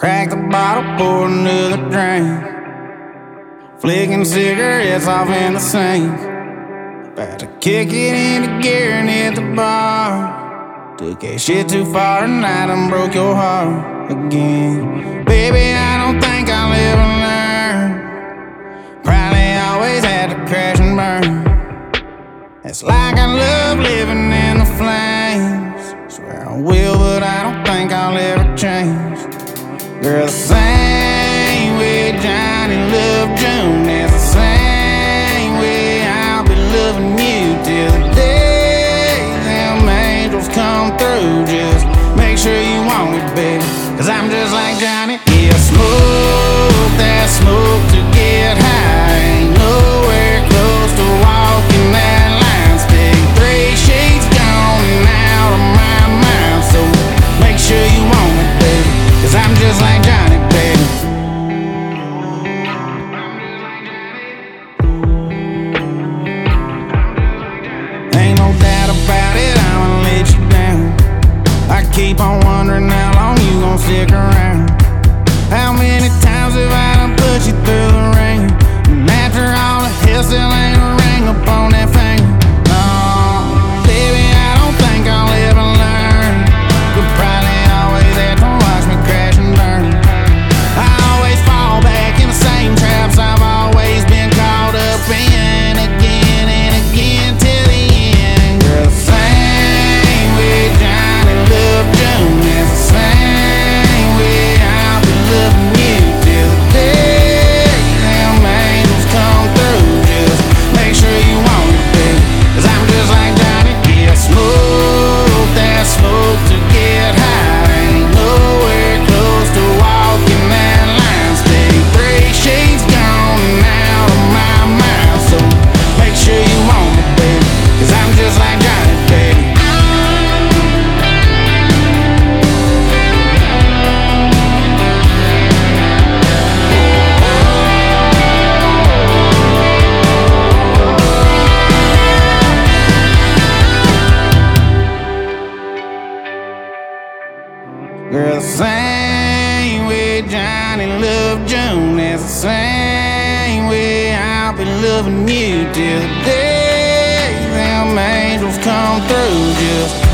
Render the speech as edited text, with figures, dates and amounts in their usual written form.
Crack the bottle, pour another drink. Flicking cigarettes off in the sink. About to kick it into gear and hit the bar. Took that shit too far and I done broke your heart again. Baby, I don't think I'll ever learn. Probably always had to crash and burn. It's like I love living in the flames. Swear I will, but I don't think I'll ever change. Girl, the same way Johnny loved June, that's the same way I'll be loving you till the day them angels come through. Just make sure you want me, baby, 'cause I'm just like Johnny. Yeah, smoke that smoke to get high. Ain't nowhere close to walking that line. Stick 3 sheets gone and out of my mind. So make sure you want me, baby, 'cause I'm just like Johnny, baby. Ain't no doubt about it, I'ma let you down. I keep on wondering how long you gon' stick around. How many times have I done put you through the ringer? And after all the hell, still ain't a ring up on that finger. No, baby, I don't think I'll ever learn. You'll probably always have to watch me crash and burn. I always fall back in the same traps I've always been caught up in, again and again till the end. Girl, the same way Johnny loved June, that's the same way I'll be loving you till the day them angels come through. Just make sure you want it, baby, 'cause I'm just like Johnny. Yeah, smoke that smoke to get high. Ain't nowhere close to walking that line. Stay 3 sheets gone and out of my mind. So make sure you want me, baby, 'cause I'm just like Johnny, baby. Girl, the same way Johnny loved June, that's the same way I'll be loving you till the day them angels come through. Just